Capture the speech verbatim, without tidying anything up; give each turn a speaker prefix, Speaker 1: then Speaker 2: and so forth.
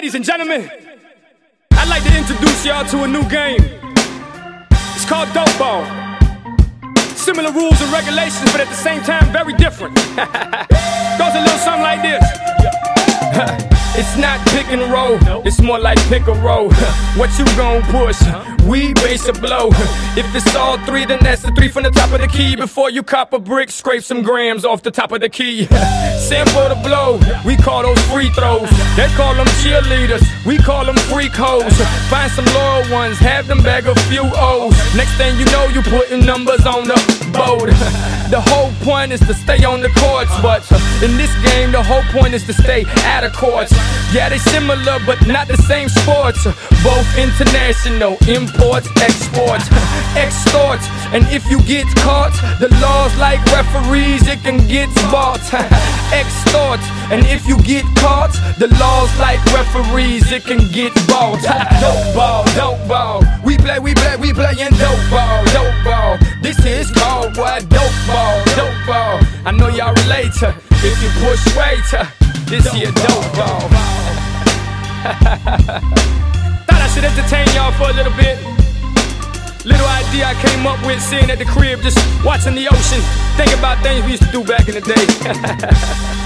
Speaker 1: Ladies and gentlemen, I'd like to introduce y'all to a new game. It's called Dope Ball. Similar rules and regulations, but at the same time very different. Goes a little something like this. It's not pick and roll, it's more like pick a roll. What you gon' push? We base a blow. If it's all three, then that's the three from the top of the key. Before you cop a brick, scrape some grams off the top of the key. Sample the blow, we call those free throws. They call them cheerleaders, we call them freak hoes. Find some loyal ones, have them bag a few O's. Next thing you know, you putting numbers on the board. The whole point is to stay on the courts, but in this game, the whole point is to stay out of courts. Yeah, they similar, but not the same sports. Both international, imports, exports, extorts. And if you get caught, the laws like referees, it can get bought. Extort. And if you get caught, the laws like referees, it can get bought. Dope ball, dope ball. We play, we play, we playin' dope ball, dope ball. This is called what? Dope ball, dope ball. I know y'all relate to. If you push weight, this here dope ball. Thought I should entertain y'all for a little bit. Little idea I came up with sitting at the crib, just watching the ocean, thinking about things we used to do back in the day.